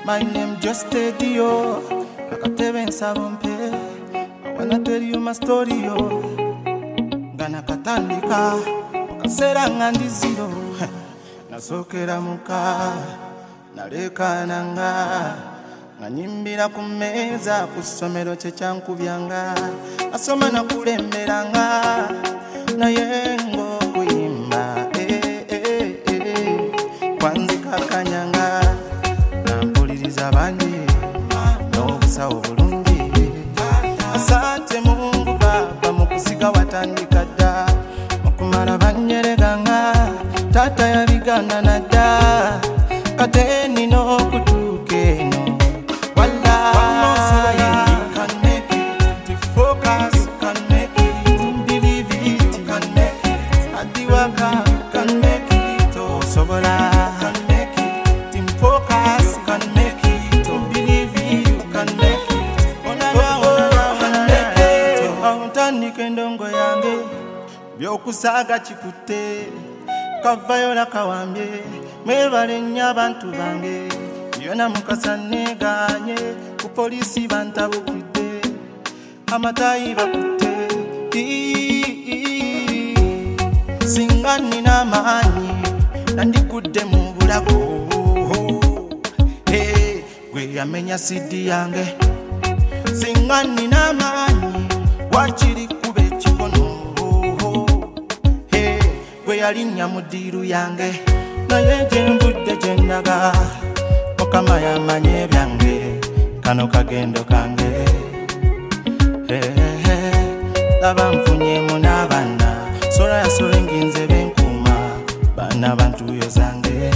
My name just Tedio. Nakatebe nsabompe. I wanna tell you my story yo. Gana katandika. Wakasera ngandiziro. Nasokera muka. Naleka nanga. Nanyimbira kumeza kusomero chechankubyanga. Asoma na kulemberanga. Nayengo kuyimba. Kwanzika kanyanga. Nampuliriza bandi. N'obusawo bulungi. Asante Mungu Baba mukusiga watandika dda. Mukumala banyereganga. Tata yabigana nadda. Kate nino kutuuke no. Walla you can make it. To focus you can make it. Believe it you can make it. Adiwaka you can make it. Oh sobola you can make it. Team focus you can make it. Oh believe it you can make it. Onana make it. Autandike ndongo yange byokusaga chikute. Kavayola kawambye mwebale nnyo abantu bange byona mukasa neganye ku polisi bantabukidde amatayi bakutte singa nina amaanyi nandikudde mu bulago gwe yamenya sidi yange singa nina amaanyi wakiri kuba ekikono gwe yalinnya mu ddiiru yange naye gyenvudde gyendaga Mukama yamanye byange kano kagendo kange laba nfunyemu n'abaana sola yasole nginze benkuuma baana bantuyo zange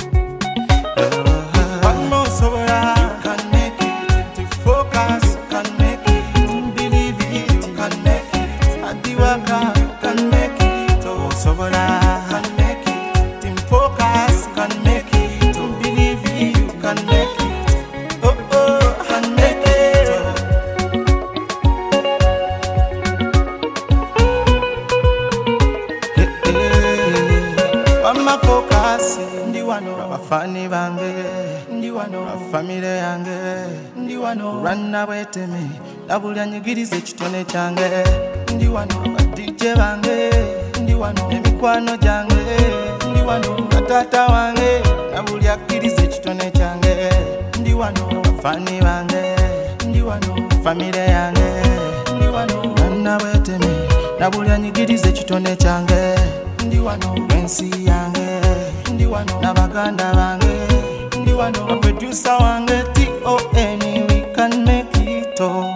wanosobola you can make it to focus you can make it believe it you can make it adiwaka you can make it osobola you can make it team focus you can make it believe it you can make it can make it Mama focus ndi wano abafani bange ndi wano family yange ndi wano rana bweteme nabulya nyigirize kitone kyange ndi wano DJ bange ndi wano emikwano jange ndi wano tata wange nabulya kirize kitone kyange ndi wano abafani bange ndi wano family yange ndi wano rana bweteme nabulya nyigirize kitone kyange ndi wano ensi yange ndi wano nabaganda bange ndi wano producer wange TON we can make it all